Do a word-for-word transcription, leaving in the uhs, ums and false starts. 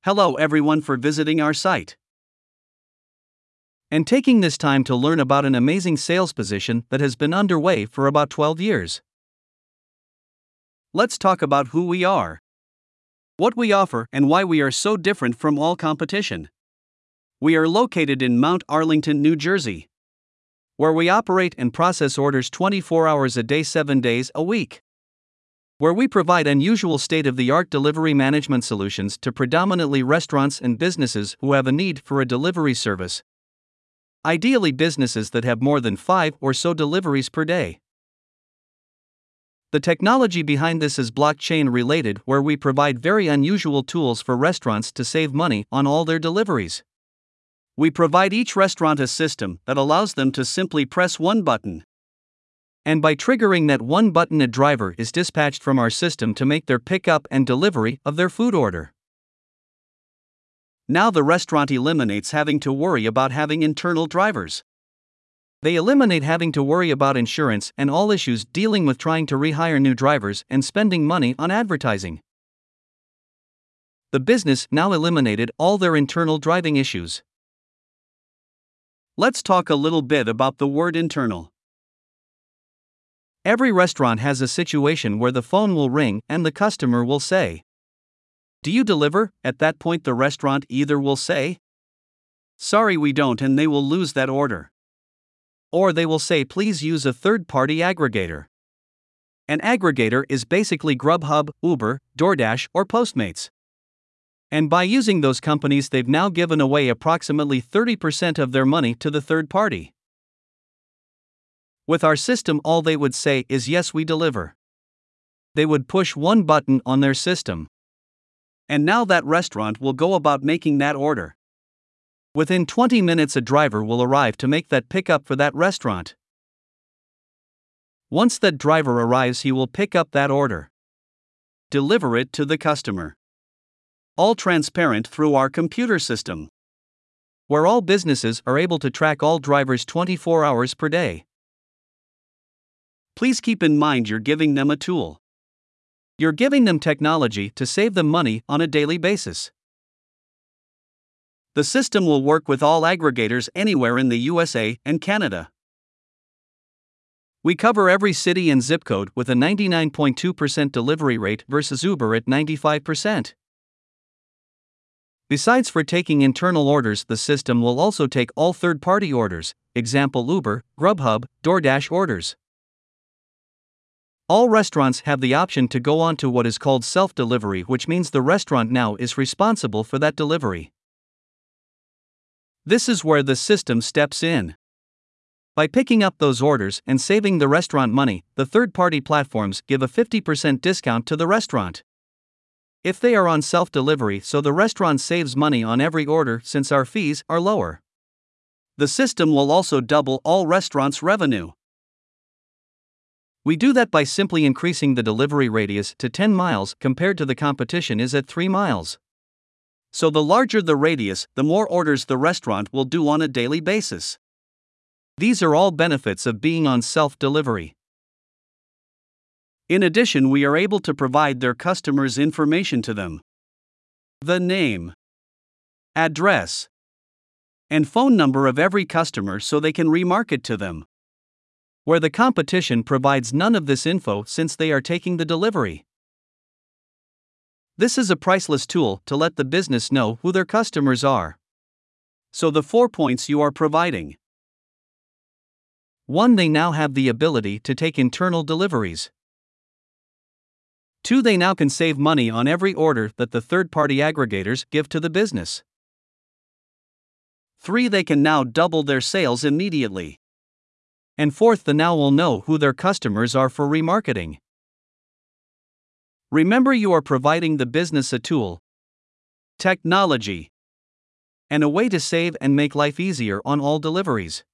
Hello everyone for visiting our site and taking this time to learn about an amazing sales position that has been underway for about twelve years. Let's talk about who we are, what we offer, and why we are so different from all competition. We are located in Mount Arlington, New Jersey, where we operate and process orders twenty-four hours a day, seven days a week. Where we provide unusual state-of-the-art delivery management solutions to predominantly restaurants and businesses who have a need for a delivery service. Ideally businesses that have more than five or so deliveries per day. The technology behind this is blockchain related, where we provide very unusual tools for restaurants to save money on all their deliveries. We provide each restaurant a system that allows them to simply press one button. And by triggering that one button, a driver is dispatched from our system to make their pickup and delivery of their food order. Now the restaurant eliminates having to worry about having internal drivers. They eliminate having to worry about insurance and all issues dealing with trying to rehire new drivers and spending money on advertising. The business now eliminated all their internal driving issues. Let's talk a little bit about the word internal. Every restaurant has a situation where the phone will ring and the customer will say, "Do you deliver?" At that point, the restaurant either will say, "Sorry, we don't," and they will lose that order. Or they will say, "Please use a third-party aggregator." An aggregator is basically Grubhub, Uber, DoorDash, or Postmates. And by using those companies, they've now given away approximately thirty percent of their money to the third party. With our system, all they would say is, "Yes, we deliver." They would push one button on their system. And now that restaurant will go about making that order. Within twenty minutes, a driver will arrive to make that pickup for that restaurant. Once that driver arrives, he will pick up that order, deliver it to the customer. All transparent through our computer system, where all businesses are able to track all drivers twenty-four hours per day. Please keep in mind, you're giving them a tool. You're giving them technology to save them money on a daily basis. The system will work with all aggregators anywhere in the U S A and Canada. We cover every city and zip code with a ninety-nine point two percent delivery rate versus Uber at ninety-five percent. Besides for taking internal orders, the system will also take all third-party orders, example Uber, Grubhub, DoorDash orders. All restaurants have the option to go on to what is called self-delivery, which means the restaurant now is responsible for that delivery. This is where the system steps in. By picking up those orders and saving the restaurant money, the third-party platforms give a fifty percent discount to the restaurant if they are on self-delivery, so the restaurant saves money on every order since our fees are lower. The system will also double all restaurants' revenue. We do that by simply increasing the delivery radius to ten miles compared to the competition is at three miles. So the larger the radius, the more orders the restaurant will do on a daily basis. These are all benefits of being on self-delivery. In addition, we are able to provide their customers information to them. The name, address, and phone number of every customer so they can remarket to them. Where the competition provides none of this info since they are taking the delivery. This is a priceless tool to let the business know who their customers are. So the four points you are providing. one. They now have the ability to take internal deliveries. two. They now can save money on every order that the third-party aggregators give to the business. three. They can now double their sales immediately. And fourth, the now will know who their customers are for remarketing. Remember, you are providing the business a tool, technology, and a way to save and make life easier on all deliveries.